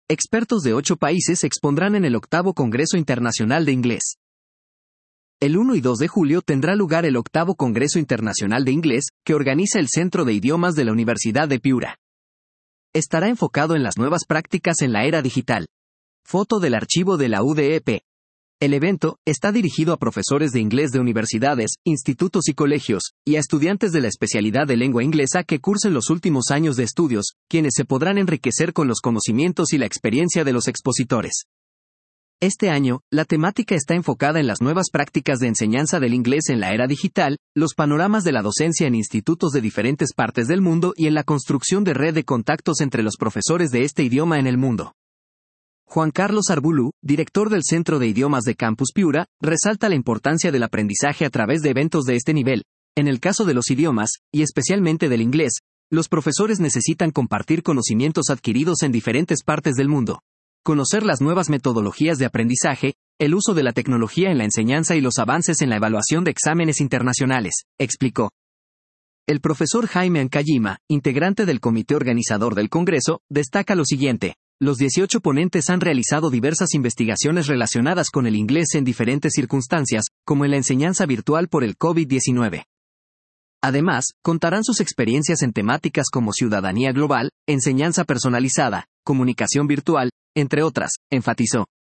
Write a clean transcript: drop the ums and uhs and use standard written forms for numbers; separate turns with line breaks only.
expertos de 8 países se expondrán en el 8º Congreso Internacional de Inglés. El 1 y 2 de julio tendrá lugar el 8º Congreso Internacional de Inglés, que organiza el Centro de Idiomas de la Universidad de Piura. Estará enfocado en las nuevas prácticas en la era digital. Foto del archivo de la UDEP. El evento está dirigido a profesores de inglés de universidades, institutos y colegios, y a estudiantes de la especialidad de lengua inglesa que cursen los últimos años de estudios, quienes se podrán enriquecer con los conocimientos y la experiencia de los expositores. Este año, la temática está enfocada en las nuevas prácticas de enseñanza del inglés en la era digital, los panoramas de la docencia en institutos de diferentes partes del mundo y en la construcción de red de contactos entre los profesores de este idioma en el mundo. Juan Carlos Arbulú, director del Centro de Idiomas de Campus Piura, resalta la importancia del aprendizaje a través de eventos de este nivel. En el caso de los idiomas, y especialmente del inglés, los profesores necesitan compartir conocimientos adquiridos en diferentes partes del mundo, conocer las nuevas metodologías de aprendizaje, el uso de la tecnología en la enseñanza y los avances en la evaluación de exámenes internacionales, explicó. El profesor Jaime Ancayima, integrante del comité organizador del Congreso, destaca lo siguiente. Los 18 ponentes han realizado diversas investigaciones relacionadas con el inglés en diferentes circunstancias, como en la enseñanza virtual por el COVID-19. Además, contarán sus experiencias en temáticas como ciudadanía global, enseñanza personalizada, comunicación virtual, entre otras, enfatizó.